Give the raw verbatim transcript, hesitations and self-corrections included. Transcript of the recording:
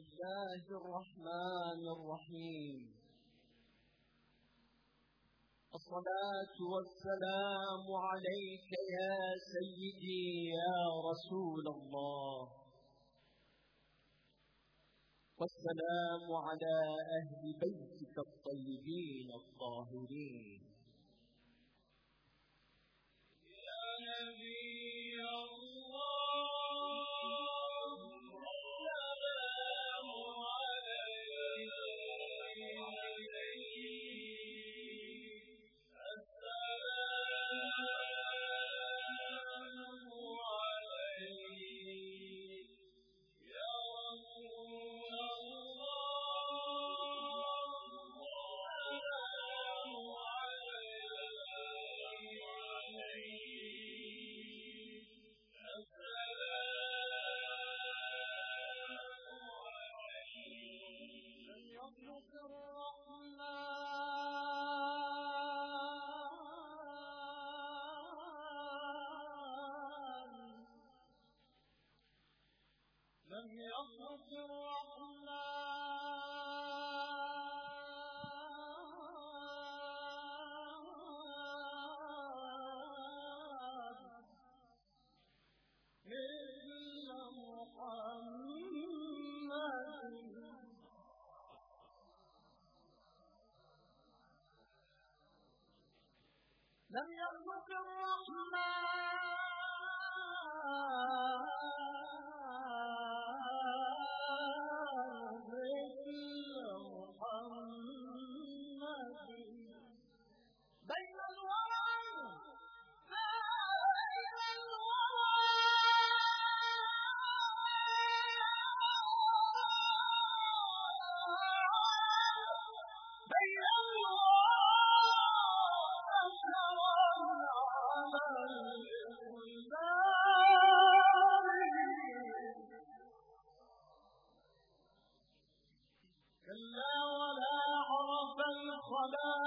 الله الرحمن الرحيم. الصلاة والسلام عليك يا سيدي يا رسول الله، والسلام على أهل بيتك الطيبين الطاهرين. يا نبي الله لم يخلق الرحمن مثل محمد. لم يخلق الرحمن بين الورى بين الورى بين كلا ولا عرف الخلائق